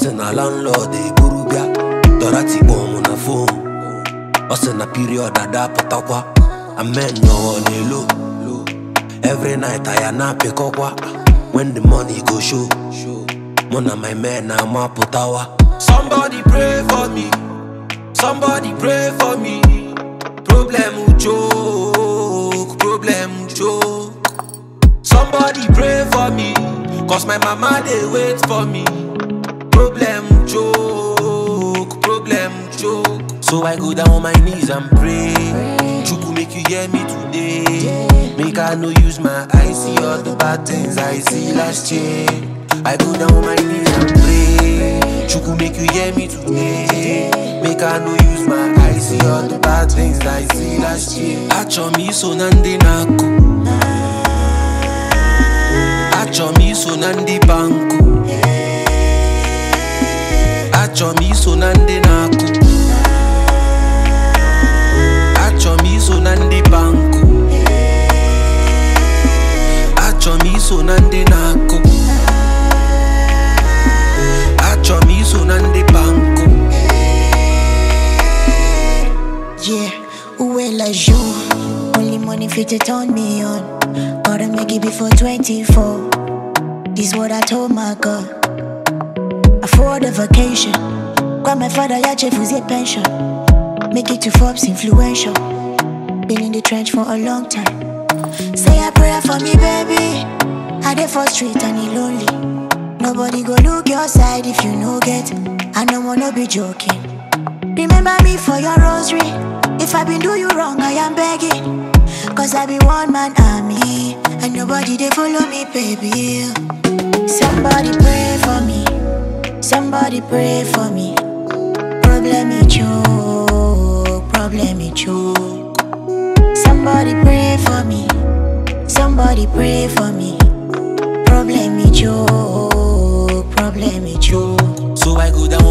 na landlord de burubia. Dorati bomb na phone. Na period ada potakwa. Amen no on a low. Every night I na pekokwa. When the money go show. Mona my man na ma potawa. Somebody pray for me. Somebody pray for me. Problem joke. Problem joke. Somebody pray for me. Cause my mama they wait for me. Problem joke. Problem joke. So I go down on my knees and pray. Chuku make you hear me today. Make I no use my eyes, see all the bad things I see last year. I go down on my knees and pray. Chuku make you hear me today. Make I no use my eyes, see all the bad things I see last year. Acho mi so nandi nako. Acho mi so nandi banku. Acho mi so nandi nako. Acho mi so nandi banku. Acho mi so nandi nako. Acho mi so nandi banku. Yeah, well as you. Only money fit to turn me on. Gotta make it before 24. This is what I told my God. Afford a vacation. Grab my father, ya chef with a pension. Make it to Forbes influential. Been in the trench for a long time. Say a prayer for me, baby. I dey for street and he lonely. Nobody go look your side if you no get. I don't wanna be joking. Remember me for your rosary. If I been do you wrong, I am begging. Cause I be one man army. And nobody they follow me, baby. Somebody pray for me. Somebody pray for me. Problem is choke. Problem is choke. Somebody pray for me. Somebody pray for me. Problem is choke. Problem is choke. So I go down